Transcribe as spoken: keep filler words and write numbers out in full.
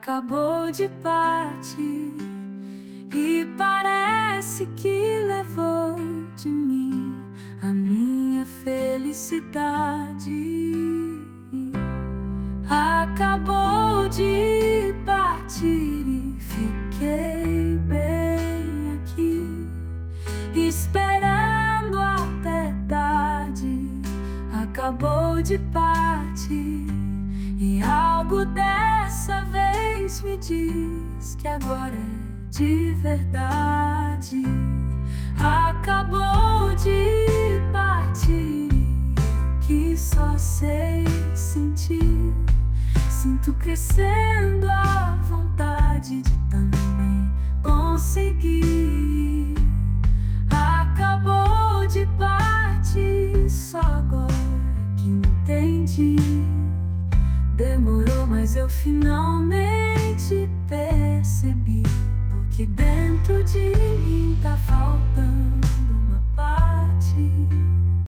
acabou de partir e parece que levou de mim a minha felicidade. Acabou de partir e fiquei bem aqui, esperando até tarde. Acabou de partir e algo dessa vez me diz que agora é de verdade. Acabou de partir, que só sei sentir. Sinto crescendo a vontade de também conseguir. Acabou de partir, só agora que entendi. Demorou, mas eu finalmente percebi o que dentro de mim tá faltando.